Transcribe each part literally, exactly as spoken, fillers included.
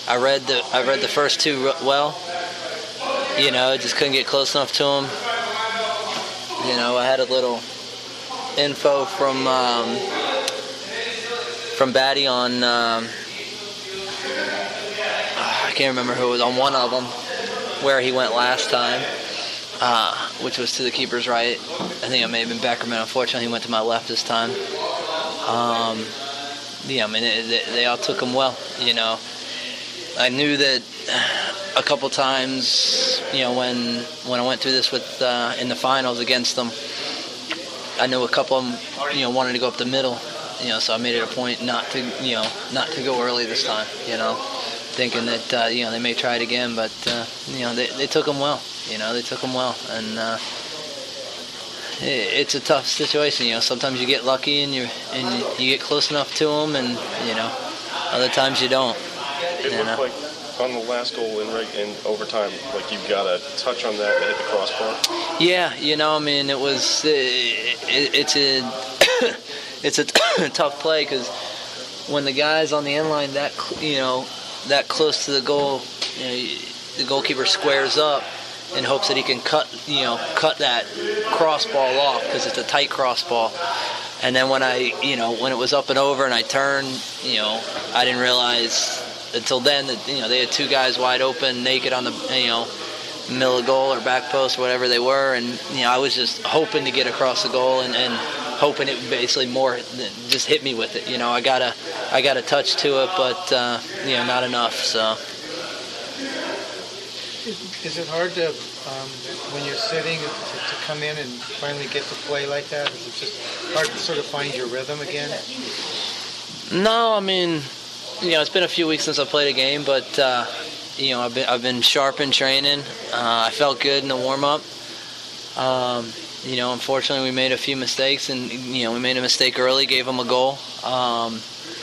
I read the I read the first two well. You know, just couldn't get close enough to him. You know, I had a little info from um, from Batty on. Um, I can't remember who it was on one of them, where he went last time, uh, which was to the keeper's right. I think it may have been Beckerman. Unfortunately, he went to my left this time. Um, yeah, I mean, it, they, they all took him well. You know, I knew that a couple times, you know, when when I went through this with uh, in the finals against them, I knew a couple of them, you know, wanted to go up the middle. You know, so I made it a point not to, you know, not to go early this time. You know, thinking that uh, you know they may try it again, but uh, you know they they took him well. You know, they took him well, and uh, it, it's a tough situation. You know, sometimes you get lucky and you and you get close enough to them, and you know, other times you don't. It you looked know? like on the last goal in, in overtime, like you got a touch on that and hit the crossbar. Yeah, you know, I mean, it was it, it, it's a it's a tough play because when the guy's on the end line that you know that close to the goal, you know, the goalkeeper squares up in hopes that he can cut you know cut that crossball off because it's a tight crossball. And then when I you know when it was up and over and I turned, you know, I didn't realize until then that you know they had two guys wide open, naked on the you know middle of goal or back post, whatever they were, and you know I was just hoping to get across the goal and, and hoping it basically more just hit me with it. You know I got a I got a touch to it, but uh, you know not enough. So is, is it hard to um, when you're sitting to, to come in and finally get to play like that? Is it just hard to sort of find your rhythm again? No, I mean. You know, it's been a few weeks since I played a game, but uh, you know, I've been I've been sharp in training. Uh, I felt good in the warm-up. Um, you know, unfortunately, we made a few mistakes, and you know, we made a mistake early, gave them a goal. Um,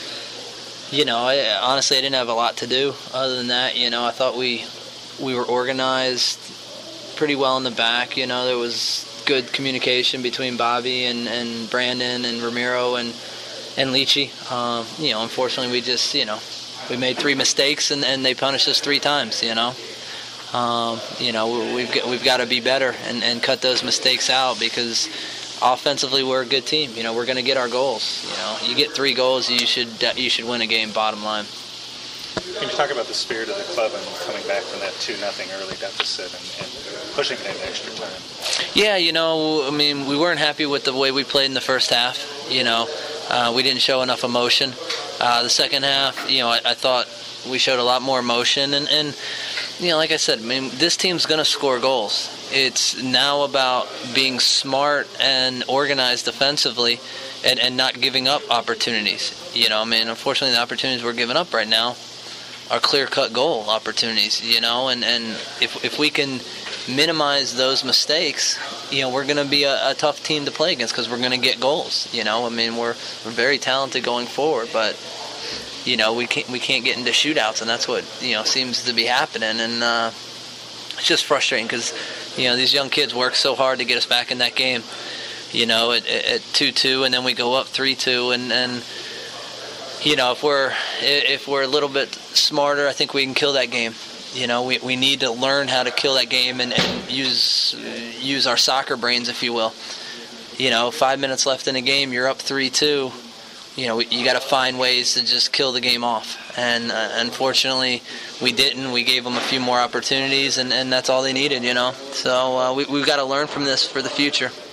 you know, I, honestly, I didn't have a lot to do other than that. You know, I thought we we were organized pretty well in the back. You know, there was good communication between Bobby and, and Brandon and Ramiro and. and Leachy. Um, you know, unfortunately, we just, you know, we made three mistakes and, and they punished us three times, you know. Um, you know, we've got, we've got to be better and, and cut those mistakes out because offensively we're a good team. You know, we're going to get our goals. You know, you get three goals, you should you should win a game, bottom line. Can you talk about the spirit of the club and coming back from that two nothing early deficit and, and pushing it into extra time? Yeah, you know, I mean, we weren't happy with the way we played in the first half, you know. Uh, we didn't show enough emotion. Uh, the second half, you know, I, I thought we showed a lot more emotion. And, and, you know, like I said, I mean, this team's going to score goals. It's now about being smart and organized defensively and, and not giving up opportunities. You know, I mean, unfortunately, the opportunities we're giving up right now are clear-cut goal opportunities, you know. And, and if if we can minimize those mistakes, you know, we're going to be a, a tough team to play against because we're going to get goals. You know, I mean, we're we're very talented going forward, but you know, we can't we can't get into shootouts, and that's what you know seems to be happening, and uh, it's just frustrating because you know these young kids work so hard to get us back in that game. You know, at at two two, and then we go up three two, and and you know if we're if we're a little bit smarter, I think we can kill that game. You know, we, we need to learn how to kill that game and, and use use our soccer brains, if you will. You know, five minutes left in the game, you're up three two. You know, you got to find ways to just kill the game off. And uh, unfortunately, we didn't. We gave them a few more opportunities, and, and that's all they needed, you know. So uh, we, we've got to learn from this for the future.